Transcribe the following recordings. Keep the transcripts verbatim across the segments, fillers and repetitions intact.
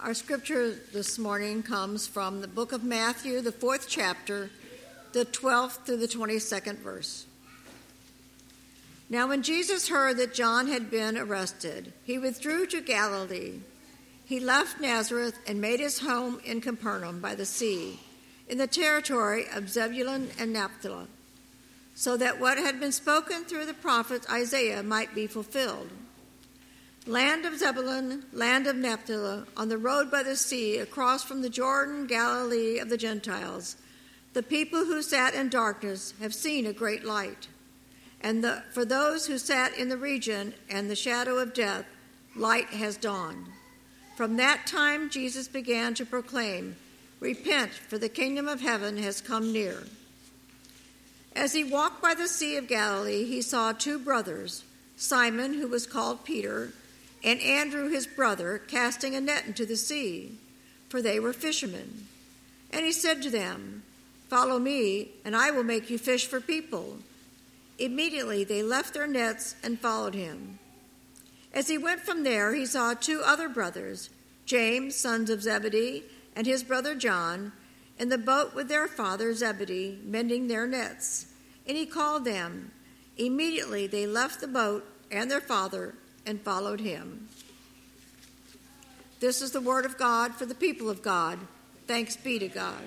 Our scripture this morning comes from the book of Matthew, the fourth chapter, the twelfth through the twenty-second verse. Now when Jesus heard that John had been arrested, he withdrew to Galilee. He left Nazareth and made his home in Capernaum by the sea, in the territory of Zebulun and Naphtali, so that what had been spoken through the prophet Isaiah might be fulfilled. Land of Zebulun, land of Naphtali, on the road by the sea, across from the Jordan, Galilee of the Gentiles, the people who sat in darkness have seen a great light. And the, for those who sat in the region and the shadow of death, light has dawned. From that time Jesus began to proclaim, "Repent, for the kingdom of heaven has come near." As he walked by the Sea of Galilee, he saw two brothers, Simon, who was called Peter, and Andrew his brother, casting a net into the sea, for they were fishermen. And he said to them, "Follow me, and I will make you fish for people." Immediately they left their nets and followed him. As he went from there, he saw two other brothers, James, sons of Zebedee, and his brother John, in the boat with their father Zebedee, mending their nets. And he called them. Immediately they left the boat and their father and followed him. This is the word of God for the people of God. Thanks be to God.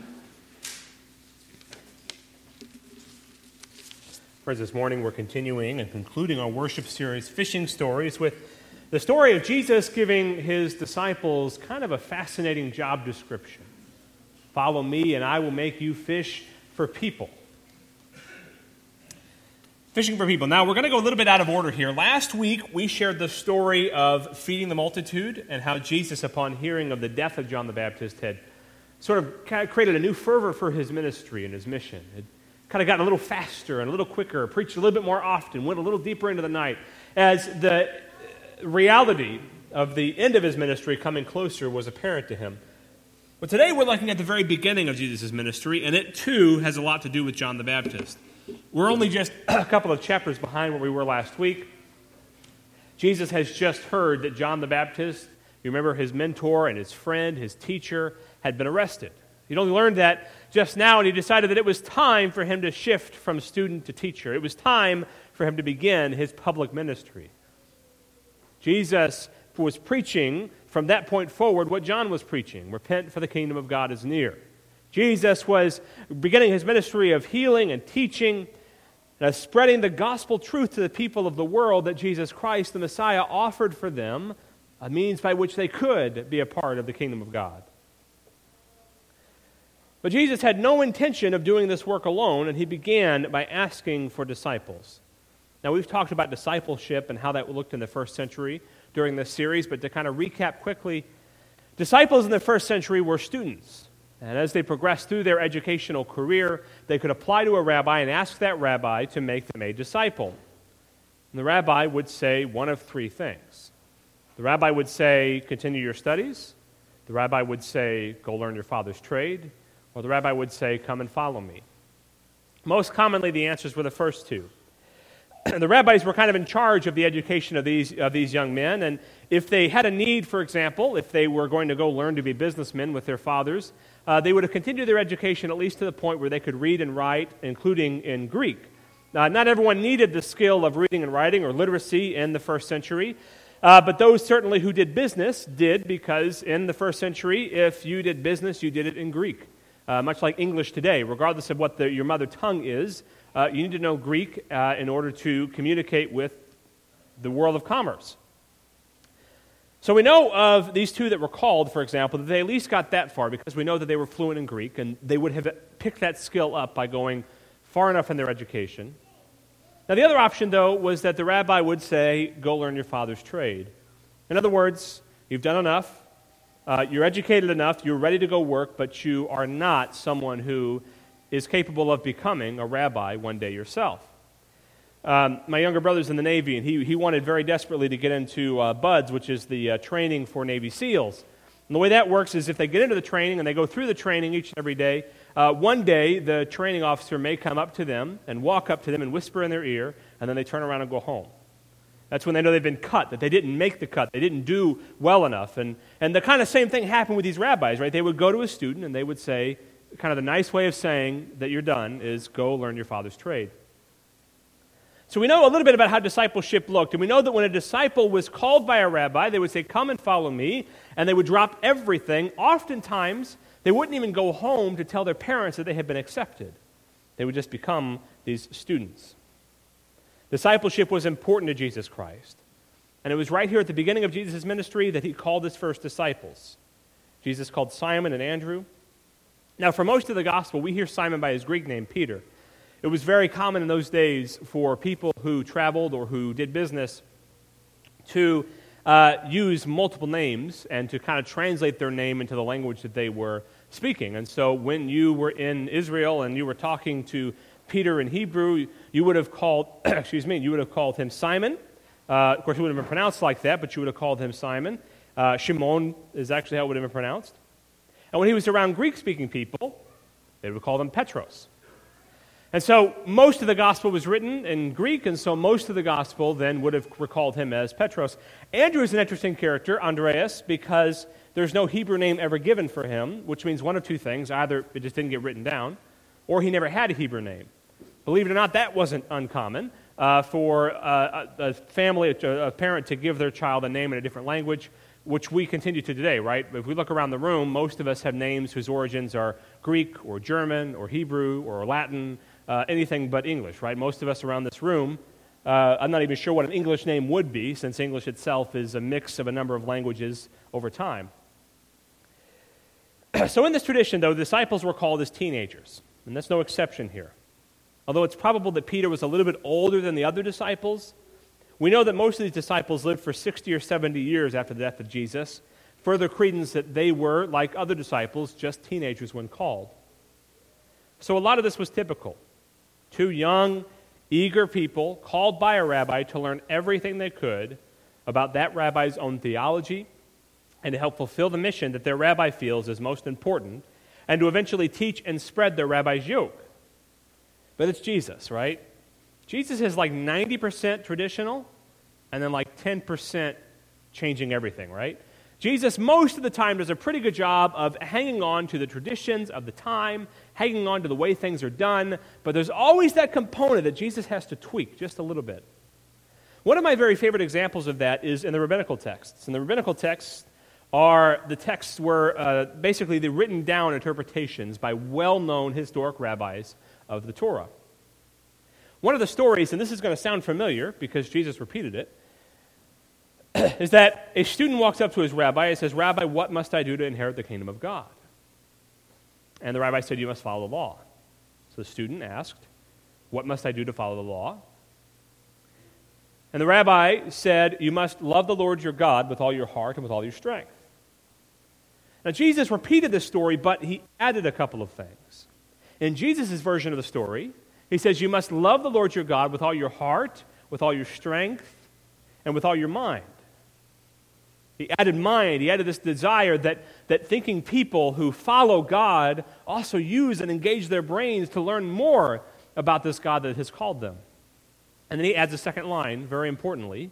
Friends, this morning we're continuing and concluding our worship series, Fishing Stories, with the story of Jesus giving his disciples kind of a fascinating job description. Follow me and I will make you fish for people. Fishing for people. Now, we're going to go a little bit out of order here. Last week, we shared the story of feeding the multitude and how Jesus, upon hearing of the death of John the Baptist, had sort of kind of created a new fervor for his ministry and his mission. Had kind of gotten a little faster and a little quicker, preached a little bit more often, went a little deeper into the night, as the reality of the end of his ministry coming closer was apparent to him. But today, we're looking at the very beginning of Jesus' ministry, and it, too, has a lot to do with John the Baptist. We're only just a couple of chapters behind where we were last week. Jesus has just heard that John the Baptist, you remember his mentor and his friend, his teacher, had been arrested. He'd only learned that just now, and he decided that it was time for him to shift from student to teacher. It was time for him to begin his public ministry. Jesus was preaching from that point forward what John was preaching: repent, for the kingdom of God is near. Jesus was beginning his ministry of healing and teaching, and of spreading the gospel truth to the people of the world that Jesus Christ, the Messiah, offered for them a means by which they could be a part of the kingdom of God. But Jesus had no intention of doing this work alone, and he began by asking for disciples. Now, we've talked about discipleship and how that looked in the first century during this series, but to kind of recap quickly, disciples in the first century were students. And as they progressed through their educational career, they could apply to a rabbi and ask that rabbi to make them a disciple. And the rabbi would say one of three things. The rabbi would say, continue your studies. The rabbi would say, go learn your father's trade. Or the rabbi would say, come and follow me. Most commonly, the answers were the first two. The rabbis were kind of in charge of the education of these of these young men, and if they had a need, for example, if they were going to go learn to be businessmen with their fathers, uh, they would have continued their education at least to the point where they could read and write, including in Greek. Now, not everyone needed the skill of reading and writing or literacy in the first century, uh, but those certainly who did business did, because in the first century, if you did business, you did it in Greek. Uh, much like English today, regardless of what the, your mother tongue is, uh, you need to know Greek uh, in order to communicate with the world of commerce. So we know of these two that were called, for example, that they at least got that far, because we know that they were fluent in Greek, and they would have picked that skill up by going far enough in their education. Now, the other option, though, was that the rabbi would say, go learn your father's trade. In other words, you've done enough. Uh, you're educated enough, you're ready to go work, but you are not someone who is capable of becoming a rabbi one day yourself. Um, my younger brother's in the Navy, and he, he wanted very desperately to get into uh, BUD S, which is the uh, training for Navy SEALs. And the way that works is if they get into the training and they go through the training each and every day, uh, one day the training officer may come up to them and walk up to them and whisper in their ear, and then they turn around and go home. That's when they know they've been cut, that they didn't make the cut, they didn't do well enough. And, and the kind of same thing happened with these rabbis, right? They would go to a student and they would say, kind of the nice way of saying that you're done is go learn your father's trade. So we know a little bit about how discipleship looked, and we know that when a disciple was called by a rabbi, they would say, come and follow me, and they would drop everything. Oftentimes, they wouldn't even go home to tell their parents that they had been accepted. They would just become these students. Discipleship was important to Jesus Christ, and it was right here at the beginning of Jesus' ministry that he called his first disciples. Jesus called Simon and Andrew. Now, for most of the gospel, we hear Simon by his Greek name, Peter. It was very common in those days for people who traveled or who did business to uh, use multiple names and to kind of translate their name into the language that they were speaking. And so when you were in Israel and you were talking to Peter in Hebrew, you would have called, excuse me, you would have called him Simon. Uh, of course, it wouldn't have been pronounced like that, but you would have called him Simon. Uh, Shimon is actually how it would have been pronounced. And when he was around Greek-speaking people, they would call him Petros. And so most of the gospel was written in Greek, and so most of the gospel then would have recalled him as Petros. Andrew is an interesting character, Andreas, because there's no Hebrew name ever given for him, which means one of two things. Either it just didn't get written down, or he never had a Hebrew name. Believe it or not, that wasn't uncommon uh, for uh, a, a family, a, a parent to give their child a name in a different language, which we continue to today, right? If we look around the room, most of us have names whose origins are Greek or German or Hebrew or Latin, uh, anything but English, right? Most of us around this room, uh, I'm not even sure what an English name would be, since English itself is a mix of a number of languages over time. So in this tradition, though, the disciples were called as teenagers, and that's no exception here. Although it's probable that Peter was a little bit older than the other disciples, we know that most of these disciples lived for sixty or seventy years after the death of Jesus, further credence that they were, like other disciples, just teenagers when called. So a lot of this was typical. Two young, eager people called by a rabbi to learn everything they could about that rabbi's own theology and to help fulfill the mission that their rabbi feels is most important, and to eventually teach and spread their rabbi's yoke. But it's Jesus, right? Jesus is like ninety percent traditional and then like ten percent changing everything, right? Jesus, most of the time, does a pretty good job of hanging on to the traditions of the time, hanging on to the way things are done, but there's always that component that Jesus has to tweak just a little bit. One of my very favorite examples of that is in the rabbinical texts. And the rabbinical texts are the texts were uh, basically the written down interpretations by well-known historic rabbis of the Torah. One of the stories, and this is going to sound familiar because Jesus repeated it, is that a student walks up to his rabbi and says, "Rabbi, what must I do to inherit the kingdom of God?" And the rabbi said, "You must follow the law." So the student asked, "What must I do to follow the law?" And the rabbi said, "You must love the Lord your God with all your heart and with all your strength." Now Jesus repeated this story, but he added a couple of things. In Jesus' version of the story, he says, "You must love the Lord your God with all your heart, with all your strength, and with all your mind." He added mind. He added this desire that, that thinking people who follow God also use and engage their brains to learn more about this God that has called them. And then he adds a second line, very importantly,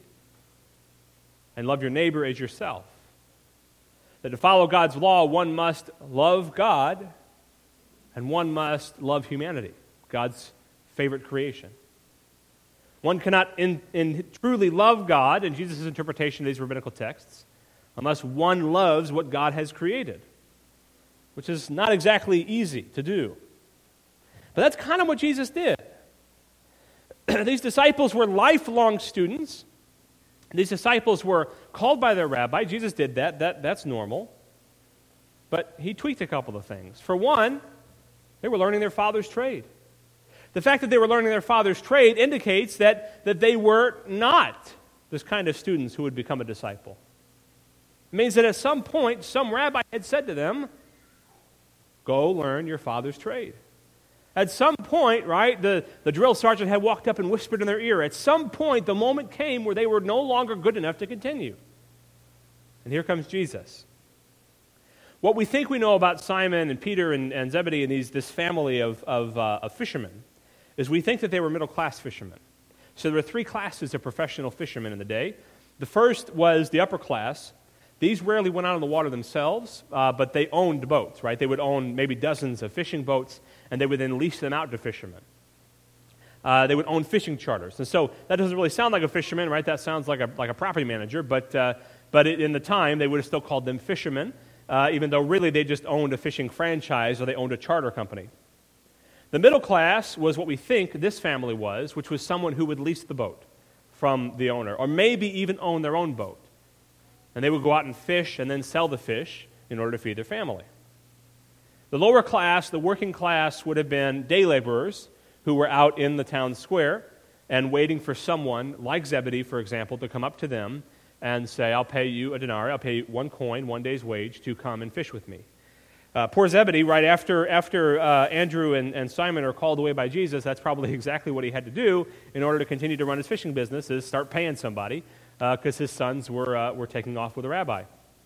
"And love your neighbor as yourself." That to follow God's law, one must love God and one must love humanity, God's favorite creation. One cannot in, in truly love God, in Jesus' interpretation of these rabbinical texts, unless one loves what God has created, which is not exactly easy to do. But that's kind of what Jesus did. These disciples were lifelong students. These disciples were called by their rabbi. Jesus did that. that. That's normal. But he tweaked a couple of things. For one, they were learning their father's trade. The fact that they were learning their father's trade indicates that, that they were not this kind of students who would become a disciple. It means that at some point, some rabbi had said to them, "Go learn your father's trade." At some point, right, the, the drill sergeant had walked up and whispered in their ear. At some point, the moment came where they were no longer good enough to continue. And here comes Jesus. What we think we know about Simon and Peter and, and Zebedee and these, this family of, of, uh, of fishermen is we think that they were middle-class fishermen. So there were three classes of professional fishermen in the day. The first was the upper class. These rarely went out on the water themselves, uh, but they owned boats, right? They would own maybe dozens of fishing boats, and they would then lease them out to fishermen. Uh, they would own fishing charters. And so that doesn't really sound like a fisherman, right? That sounds like a, like a property manager, but, uh, but it, in the time, they would have still called them fishermen, uh, even though really they just owned a fishing franchise or they owned a charter company. The middle class was what we think this family was, which was someone who would lease the boat from the owner, or maybe even own their own boat. And they would go out and fish and then sell the fish in order to feed their family. The lower class, the working class, would have been day laborers who were out in the town square and waiting for someone, like Zebedee, for example, to come up to them and say, I'll pay you a denarii, I'll pay you one coin, one day's wage, to come and fish with me. Uh, poor Zebedee, right after, after uh, Andrew and, and Simon are called away by Jesus, that's probably exactly what he had to do in order to continue to run his fishing business, is start paying somebody, because uh, his sons were, uh, were taking off with a rabbi.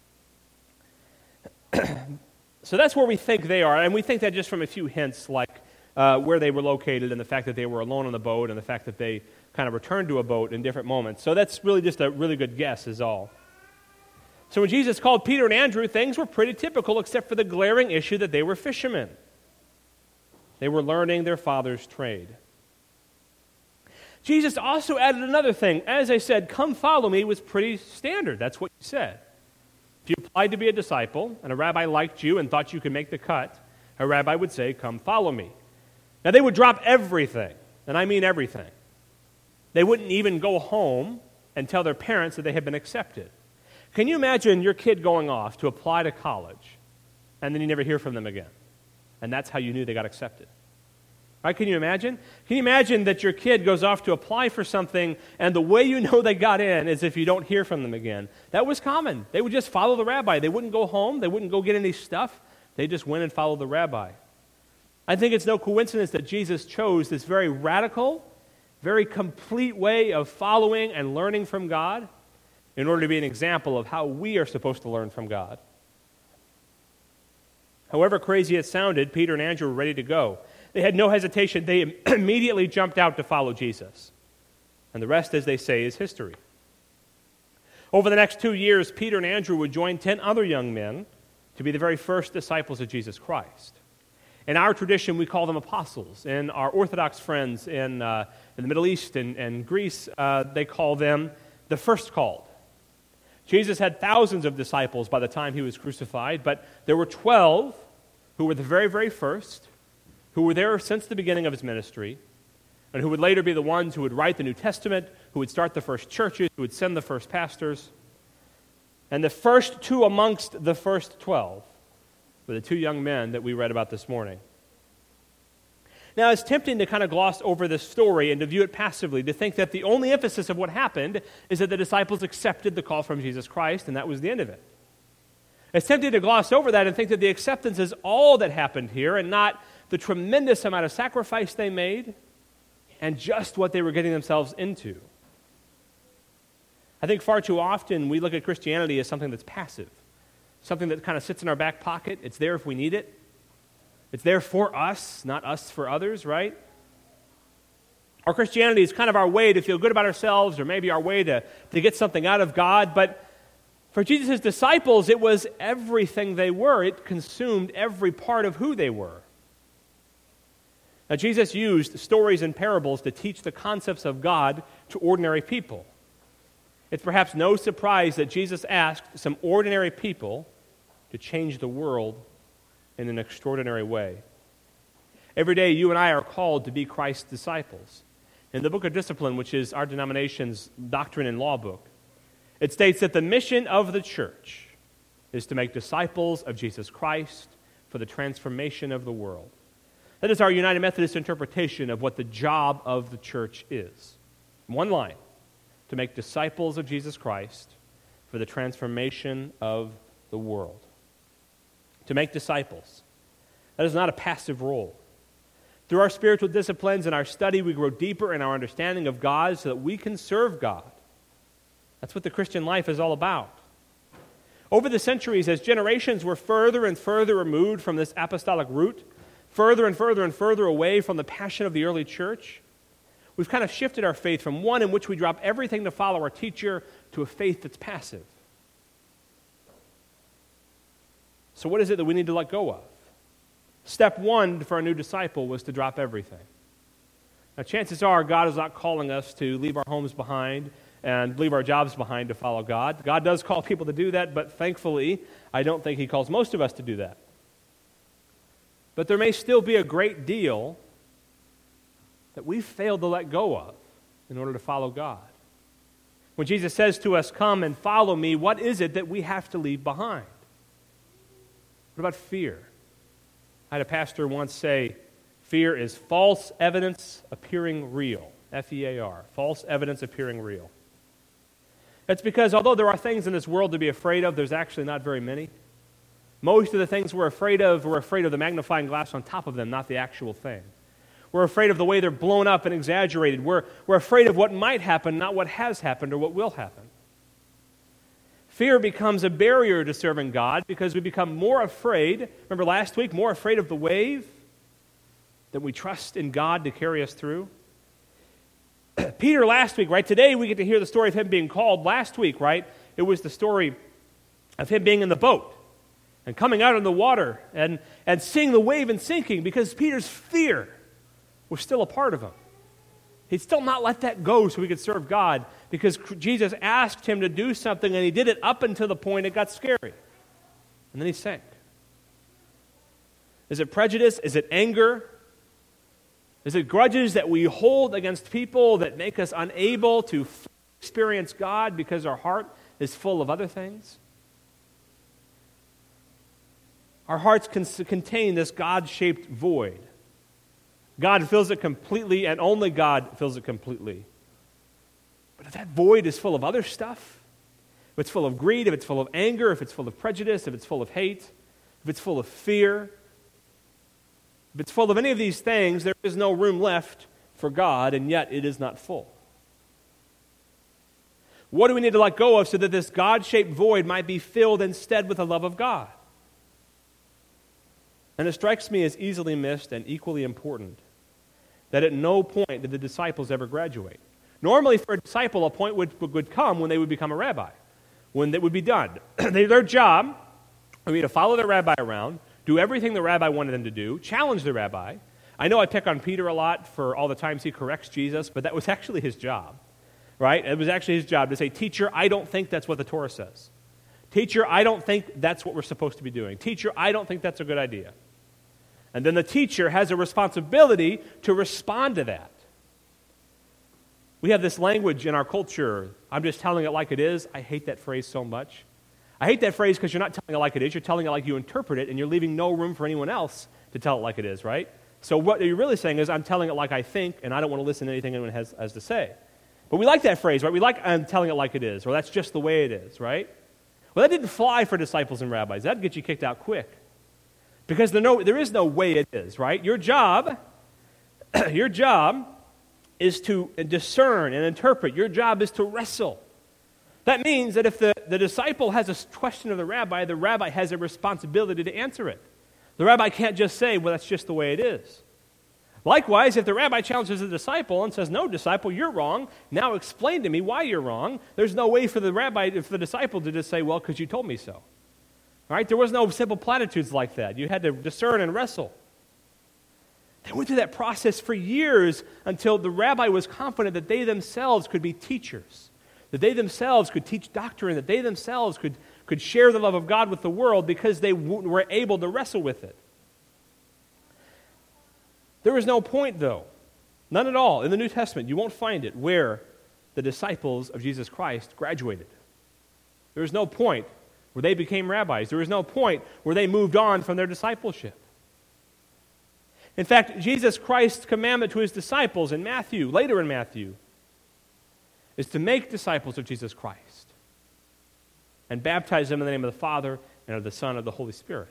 So that's where we think they are, and we think that just from a few hints, like uh, where they were located and the fact that they were alone on the boat and the fact that they kind of returned to a boat in different moments. So that's really just a really good guess is all. So when Jesus called Peter and Andrew, things were pretty typical except for the glaring issue that they were fishermen. They were learning their father's trade. Jesus also added another thing. As I said, come follow me was pretty standard. That's what he said. If you applied to be a disciple and a rabbi liked you and thought you could make the cut, a rabbi would say, come follow me. Now they would drop everything, and I mean everything. They wouldn't even go home and tell their parents that they had been accepted. Can you imagine your kid going off to apply to college and then you never hear from them again? And that's how you knew they got accepted. Right? Can you imagine? Can you imagine that your kid goes off to apply for something and the way you know they got in is if you don't hear from them again? That was common. They would just follow the rabbi. They wouldn't go home. They wouldn't go get any stuff. They just went and followed the rabbi. I think it's no coincidence that Jesus chose this very radical, very complete way of following and learning from God in order to be an example of how we are supposed to learn from God. However crazy it sounded, Peter and Andrew were ready to go. They had no hesitation. They immediately jumped out to follow Jesus. And the rest, as they say, is history. Over the next two years, Peter and Andrew would join ten other young men to be the very first disciples of Jesus Christ. In our tradition, we call them apostles. In our Orthodox friends in, uh, in the Middle East and, and Greece, uh, they call them the first called. Jesus had thousands of disciples by the time he was crucified, but there were twelve who were the very, very first, who were there since the beginning of his ministry, and who would later be the ones who would write the New Testament, who would start the first churches, who would send the first pastors. And the first two amongst the first twelve were the two young men that we read about this morning. Now, it's tempting to kind of gloss over this story and to view it passively, to think that the only emphasis of what happened is that the disciples accepted the call from Jesus Christ, and that was the end of it. It's tempting to gloss over that and think that the acceptance is all that happened here and not the tremendous amount of sacrifice they made and just what they were getting themselves into. I think far too often we look at Christianity as something that's passive, something that kind of sits in our back pocket. It's there if we need it. It's there for us, not us for others, right? Our Christianity is kind of our way to feel good about ourselves or maybe our way to, to get something out of God, but for Jesus' disciples, it was everything they were. It consumed every part of who they were. Now, Jesus used stories and parables to teach the concepts of God to ordinary people. It's perhaps no surprise that Jesus asked some ordinary people to change the world in an extraordinary way. Every day, you and I are called to be Christ's disciples. In the Book of Discipline, which is our denomination's doctrine and law book, it states that the mission of the church is to make disciples of Jesus Christ for the transformation of the world. That is our United Methodist interpretation of what the job of the church is. One line, to make disciples of Jesus Christ for the transformation of the world. To make disciples. That is not a passive role. Through our spiritual disciplines and our study, we grow deeper in our understanding of God so that we can serve God. That's what the Christian life is all about. Over the centuries, as generations were further and further removed from this apostolic root, further and further and further away from the passion of the early church, We've kind of shifted our faith from one in which we drop everything to follow our teacher to a faith that's passive. So what is it that we need to let go of? Step one for a new disciple was to drop everything. Now, chances are God is not calling us to leave our homes behind and leave our jobs behind to follow God. God does call people to do that, but thankfully, I don't think He calls most of us to do that. But there may still be a great deal that we've failed to let go of in order to follow God. When Jesus says to us, "Come and follow me," what is it that we have to leave behind? What about fear? I had a pastor once say, fear is false evidence appearing real. F E A R, false evidence appearing real. That's because although there are things in this world to be afraid of, there's actually not very many. Most of the things we're afraid of, we're afraid of the magnifying glass on top of them, not the actual thing. We're afraid of the way they're blown up and exaggerated. We're, we're afraid of what might happen, not what has happened or what will happen. Fear becomes a barrier to serving God because we become more afraid, remember last week, more afraid of the wave than we trust in God to carry us through. Peter last week, right? Today we get to hear the story of him being called. Last week, right? It was the story of him being in the boat and coming out in the water and, and seeing the wave and sinking because Peter's fear was still a part of him. He'd still not let that go so he could serve God because Jesus asked him to do something and he did it up until the point it got scary. And then he sank. Is it prejudice? Is it anger? Is it grudges that we hold against people that make us unable to experience God because our heart is full of other things? Our hearts can contain this God-shaped void. God fills it completely, and only God fills it completely. But if that void is full of other stuff, if it's full of greed, if it's full of anger, if it's full of prejudice, if it's full of hate, if it's full of fear, if it's full of any of these things, there is no room left for God, and yet it is not full. What do we need to let go of so that this God-shaped void might be filled instead with the love of God? And it strikes me as easily missed and equally important that at no point did the disciples ever graduate. Normally, for a disciple, a point would, would come when they would become a rabbi, when it would be done. Their job would be to follow their rabbi around, do everything the rabbi wanted them to do, challenge the rabbi. I know I pick on Peter a lot for all the times he corrects Jesus, but that was actually his job, right? It was actually his job to say, "Teacher, I don't think that's what the Torah says. Teacher, I don't think that's what we're supposed to be doing. Teacher, I don't think that's a good idea." And then the teacher has a responsibility to respond to that. We have this language in our culture, "I'm just telling it like it is." I hate that phrase so much. I hate that phrase because you're not telling it like it is. You're telling it like you interpret it, and you're leaving no room for anyone else to tell it like it is, right? So what you're really saying is, I'm telling it like I think, and I don't want to listen to anything anyone has, has to say. But we like that phrase, right? We like, "I'm telling it like it is," or "that's just the way it is," right? Well, that didn't fly for disciples and rabbis. That'd get you kicked out quick. Because there, no, there is no way it is, right? Your job, your job is to discern and interpret. Your job is to wrestle. That means that if the, the disciple has a question of the rabbi, the rabbi has a responsibility to answer it. The rabbi can't just say, "Well, that's just the way it is." Likewise, if the rabbi challenges the disciple and says, "No, disciple, you're wrong. Now explain to me why you're wrong," there's no way for the rabbi, for the disciple to just say, "Well, because you told me so." All right? There was no simple platitudes like that. You had to discern and wrestle. They went through that process for years until the rabbi was confident that they themselves could be teachers, that they themselves could teach doctrine, that they themselves could, could share the love of God with the world because they w- were able to wrestle with it. There was no point, though, none at all, in the New Testament. You won't find it where the disciples of Jesus Christ graduated. There was no point where they became rabbis. There was no point where they moved on from their discipleship. In fact, Jesus Christ's commandment to his disciples in Matthew, later in Matthew, is to make disciples of Jesus Christ and baptize them in the name of the Father and of the Son and of the Holy Spirit.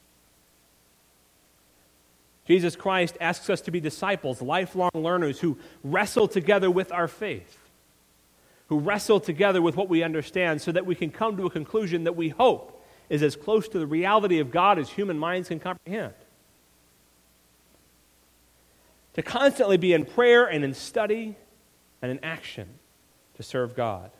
Jesus Christ asks us to be disciples, lifelong learners who wrestle together with our faith, who wrestle together with what we understand so that we can come to a conclusion that we hope is as close to the reality of God as human minds can comprehend. to constantly be in prayer and in study and in action to serve God.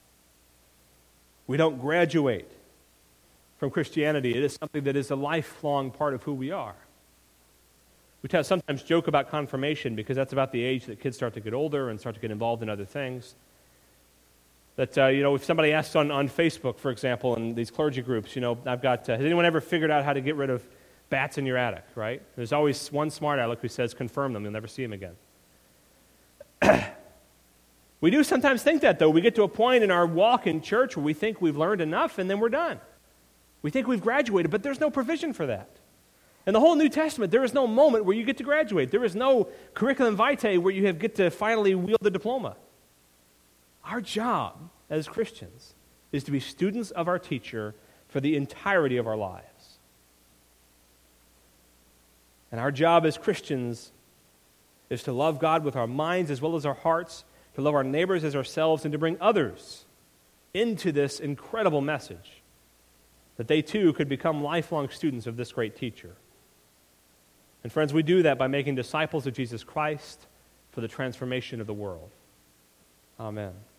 We don't graduate from Christianity. It is something that is a lifelong part of who we are. We tell, sometimes joke about confirmation because that's about the age that kids start to get older and start to get involved in other things. That, uh, you know, if somebody asks on, on Facebook, for example, in these clergy groups, you know, I've got, uh, has anyone ever figured out how to get rid of bats in your attic, right? There's always one smart aleck who says, confirm them, you'll never see them again. We do sometimes think that, though. We get to a point in our walk in church where we think we've learned enough and then we're done. We think we've graduated, but there's no provision for that. In the whole New Testament, there is no moment where you get to graduate. There is no curriculum vitae where you have, get to finally wield the diploma. Our job as Christians is to be students of our teacher for the entirety of our lives. And our job as Christians is to love God with our minds as well as our hearts, to love our neighbors as ourselves, and to bring others into this incredible message, that they too could become lifelong students of this great teacher. And friends, we do that by making disciples of Jesus Christ for the transformation of the world. Amen.